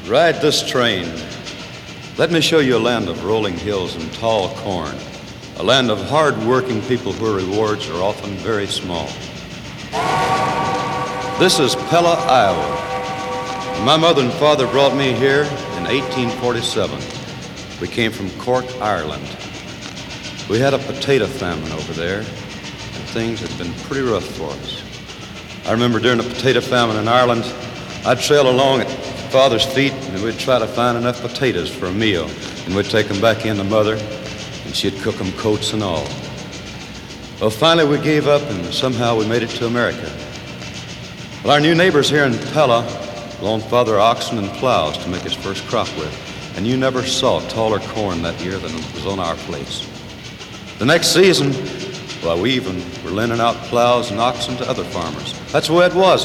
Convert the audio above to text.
Ride this train. Let me show you a land of rolling hills and tall corn, a land of hard-working people where rewards are often very small. This is Pella, Iowa. My mother and father brought me here in 1847. We came from Cork, Ireland. We had a potato famine over there, and things had been pretty rough for us. I remember during the potato famine in Ireland, I'd trail along at Father's feet, and we'd try to find enough potatoes for a meal, and we'd take them back in to Mother, and she'd cook them coats and all. Well, finally we gave up, and somehow we made it to America. Well, our new neighbors here in Pella loaned Father oxen and plows to make his first crop with, and you never saw taller corn that year than was on our plates. The next season, well, we even were lending out plows and oxen to other farmers. That's the way it was